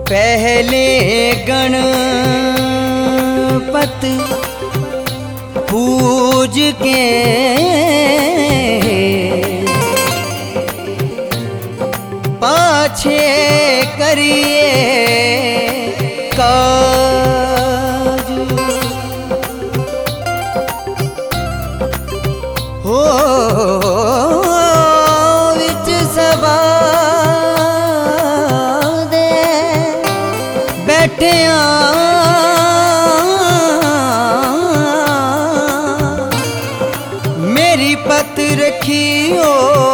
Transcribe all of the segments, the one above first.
पहले गणपत पूज के पाछे करिए काज हो विच सभा दे बैठिया मेरी पत रखियो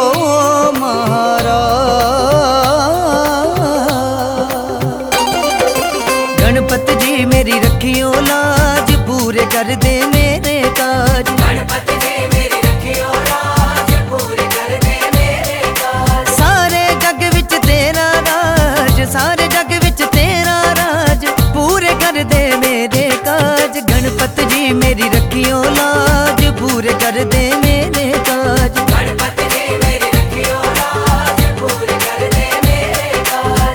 गणपत जी मेरी रखियो लाज पूरे कर दे मेरे काज। गणपत जी मेरी रखियो लाज पूरे कर दे मेरे काज। सारे जग विच तेरा राज, सारे जग विच तेरा राज पूरे कर दे मेरे काज। गणपत जी मेरी रखियो लाज पूरे कर दे मेरे काज। गणपत जी मेरी रखियो लाज पूरे कर दे मेरे काज।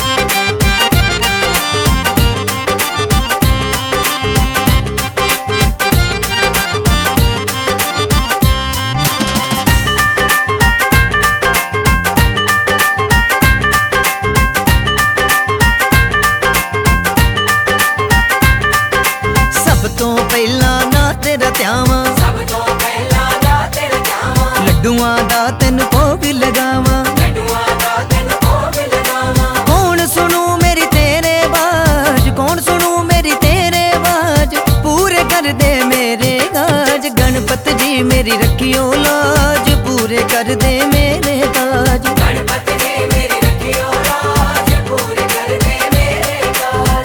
सब तो पहला ना तेरा त्यावा, सब तो पहला ना तेरा त्यावा, लड्डुआं दा तैनूं भोग लगावा। लड्डुआं दा तैनूं भोग लगावा। कौन सुनू मेरी तेरे बाज, कौन सुनू मेरी तेरे बाज पूरे कर दे मेरे काज। गणपत जी मेरी रखियो लाज पूरे कर दे मेरे काज। गणपत जी मेरी रखियो लाज पूरे कर दे मेरे काज।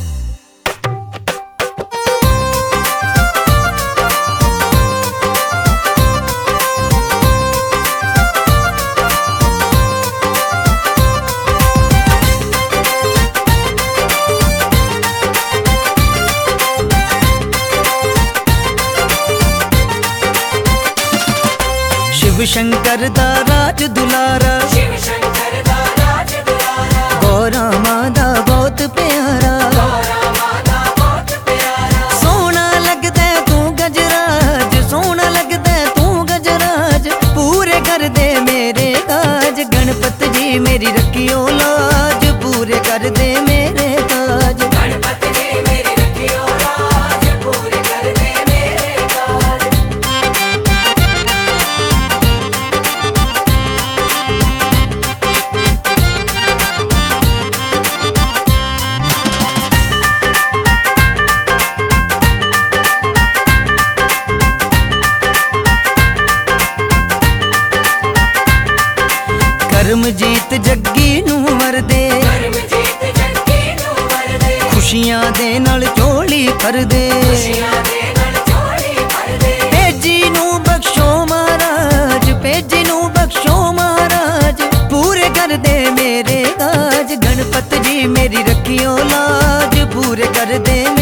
शिव शंकर दा राज दुलारा, शिव शंकर दा राज दुलारा, गौरा मादा बहुत प्यारा। गौरा माता बहुत प्यारा। सोना लगदा तू गजराज, सोना लगदा तू गजराज पूरे कर दे मेरे काज। गणपत जी मेरी रखियो लाज पूरे कर दे मेरे काज। गणपत जी मेरी रखियो लाज पूरे कर दे मेरे काज। करमजीत जग्गी नूं वरदे, करमजीत जग्गी नूं वरदे, खुशियां दे नाल झोली भर दे। खुशियां दे नाल झोली भर दे। भेजी नूं बख्शो महाराज, भेजी नूं बख्शो महाराज पूरे कर दे मेरे काज। गणपत जी मेरी रखियो लाज पूरे कर दे